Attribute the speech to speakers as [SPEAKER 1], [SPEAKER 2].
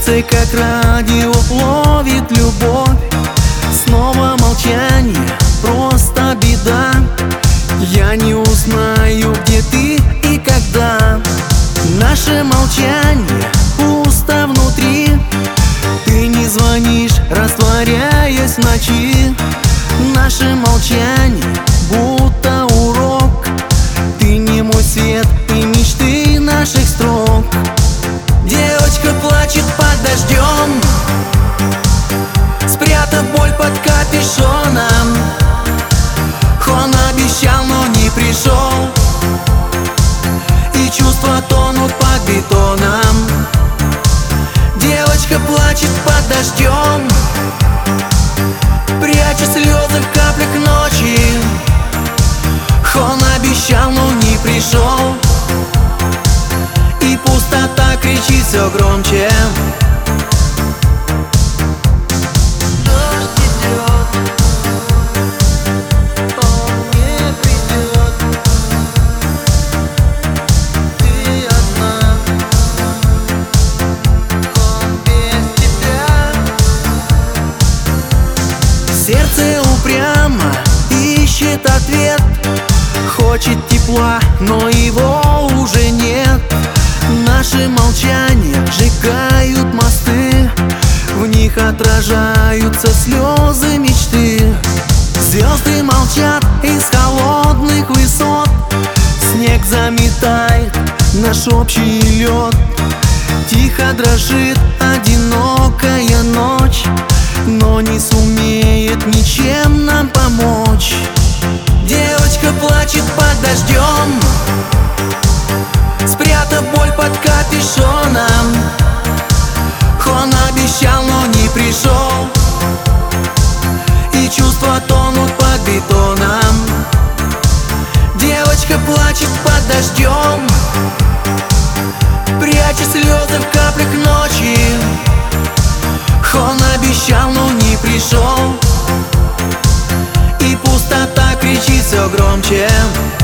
[SPEAKER 1] Сердце как радио ловит любовь. Снова молчание, просто беда. Я не узнаю, где ты и когда. Наше молчание пусто внутри. Ты не звонишь, растворяясь в ночи. Наше молчание будто урок. Ты не мой свет и мечты наших строк. Девочка плачет под дождем, спрятав боль под капюшоном. Он обещал, но не пришел, и чувства тонут под бетоном. Девочка плачет под дождем, пряча слезы в каплях ночи. Он обещал, но не пришел, и пустота кричит все громче. Сердце упрямо ищет ответ, хочет тепла, но его уже нет. Наши молчания сжигают мосты, в них отражаются слезы мечты. Звезды молчат из холодных высот, снег заметает наш общий лед. Тихо дрожит одинокая ночь, но не сумеет ничем нам помочь. Девочка плачет под дождем, спрятав боль под капюшоном. Он обещал, но не пришел, и чувства тонут под бетоном. Девочка плачет под дождем, пряча слезы в каплях ночи. Он обещал, но не пришел, и пустота кричит все громче.